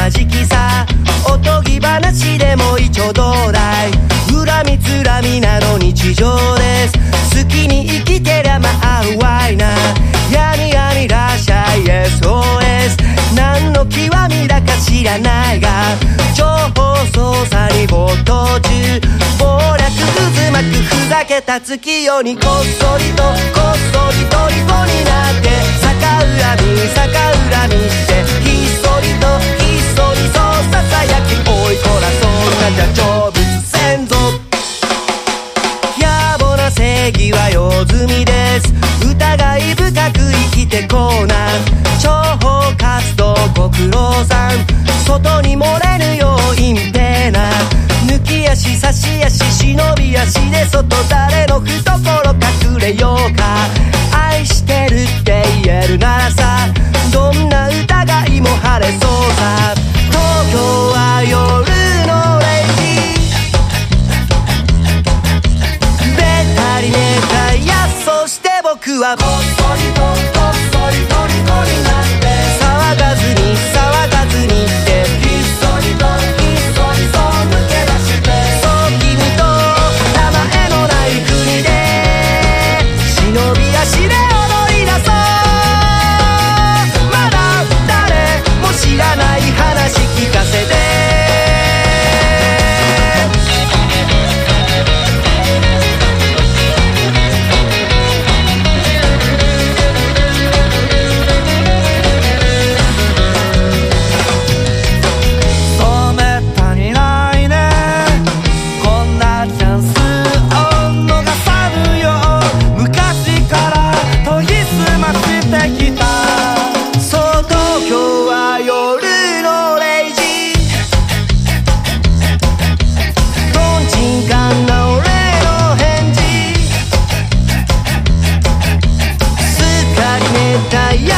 な時期さ。おとぎ話でも一丁どうだい。恨みつらみなど日常です。好きに生きてりゃまあうわいな。闇闇らっしゃい SOS。 何の極みだか知らないが情報操作に没頭中。暴略渦巻くふざけた月夜にこっそりとこっそり虜になって逆恨み逆恨みしてひっそりとひっそりそうささやきおいこらそんなじゃ成仏せんぞ。野暮な正義は用済みです。疑い深く生きてこうな。諜報活動ご苦労さん。外に漏れぬよう隠蔽な。抜き足差し足忍び足で外誰の懐隠れようか。愛してるって言えるならさどんな疑いも晴れそうさ。東京は夜の0時べったり寝たいや。そして僕はこっそりとこっそり虜になって騒がずに騒がずにってひっそりとひっそりと抜け出してそう君と名前のない国で忍び足で踊り出そう。まだ誰も知らない話聞かせて。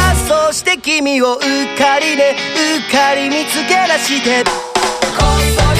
君をうっかりねうっかり見つけ出してこっそり